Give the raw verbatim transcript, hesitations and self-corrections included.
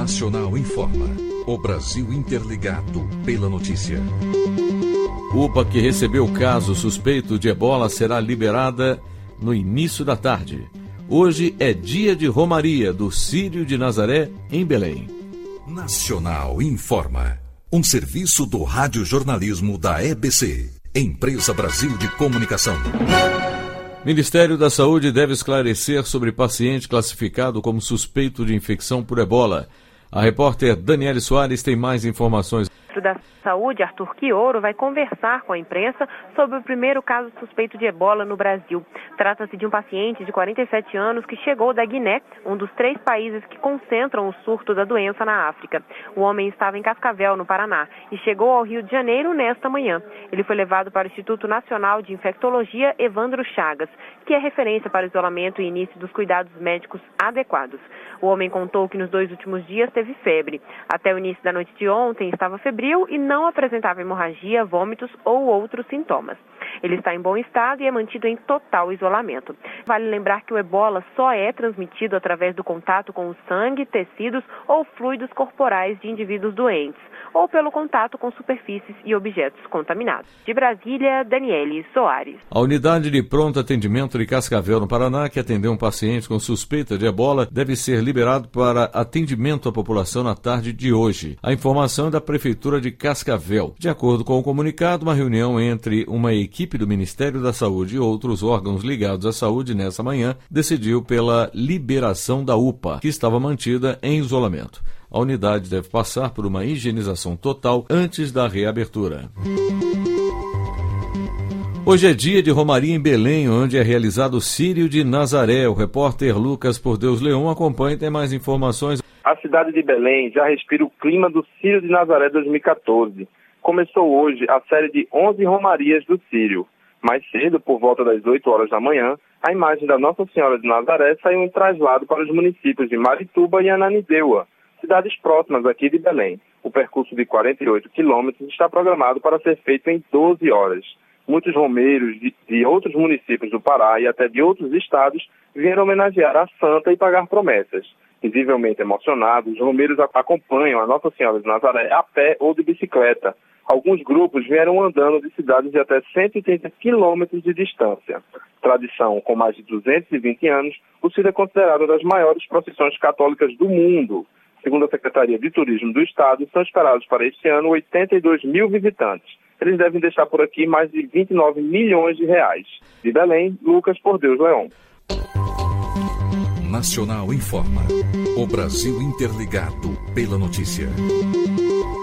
Nacional informa. O Brasil interligado pela notícia. U P A que recebeu caso suspeito de ebola será liberada no início da tarde. Hoje é dia de romaria do Círio de Nazaré, em Belém. Nacional informa. Um serviço do radiojornalismo da E B C, Empresa Brasil de Comunicação. Ministério da Saúde deve esclarecer sobre paciente classificado como suspeito de infecção por ebola. A repórter Daniele Soares tem mais informações. O ministro da Saúde, Arthur Quioro, vai conversar com a imprensa sobre o primeiro caso suspeito de ebola no Brasil. Trata-se de um paciente de quarenta e sete anos que chegou da Guiné, um dos três países que concentram o surto da doença na África. O homem estava em Cascavel, no Paraná, e chegou ao Rio de Janeiro nesta manhã. Ele foi levado para o Instituto Nacional de Infectologia Evandro Chagas, que é referência para o isolamento e início dos cuidados médicos adequados. O homem contou que nos dois últimos dias teve febre. Até o início da noite de ontem estava febril e não apresentava hemorragia, vômitos ou outros sintomas. Ele está em bom estado e é mantido em total isolamento. Vale lembrar que o ebola só é transmitido através do contato com o sangue, tecidos ou fluidos corporais de indivíduos doentes, ou pelo contato com superfícies e objetos contaminados. De Brasília, Daniele Soares. A unidade de pronto atendimento de Cascavel, no Paraná, que atendeu um paciente com suspeita de ebola, deve ser liberado para atendimento à população na tarde de hoje. A informação é da Prefeitura de Cascavel. De acordo com o comunicado, uma reunião entre uma equipe do Ministério da Saúde e outros órgãos ligados à saúde nessa manhã decidiu pela liberação da U P A, que estava mantida em isolamento. A unidade deve passar por uma higienização total antes da reabertura. Hoje é dia de romaria em Belém, onde é realizado o Círio de Nazaré. O repórter Lucas Por Deus Leão acompanha e tem mais informações. A cidade de Belém já respira o clima do Círio de Nazaré dois mil e catorze. Começou hoje a série de onze romarias do Círio. Mais cedo, por volta das oito horas da manhã, a imagem da Nossa Senhora de Nazaré saiu em traslado para os municípios de Marituba e Ananindeua, cidades próximas aqui de Belém. O percurso de quarenta e oito quilômetros está programado para ser feito em doze horas. Muitos romeiros de, de outros municípios do Pará e até de outros estados vieram homenagear a santa e pagar promessas. Visivelmente emocionados, os romeiros acompanham a Nossa Senhora de Nazaré a pé ou de bicicleta. Alguns grupos vieram andando de cidades de até cento e trinta quilômetros de distância. Tradição com mais de duzentos e vinte anos, o Círio é considerado uma das maiores procissões católicas do mundo. Segundo a Secretaria de Turismo do Estado, são esperados para este ano oitenta e dois mil visitantes. Eles devem deixar por aqui mais de vinte e nove milhões de reais. De Belém, Lucas Por Deus Leão. Nacional informa. O Brasil interligado pela notícia.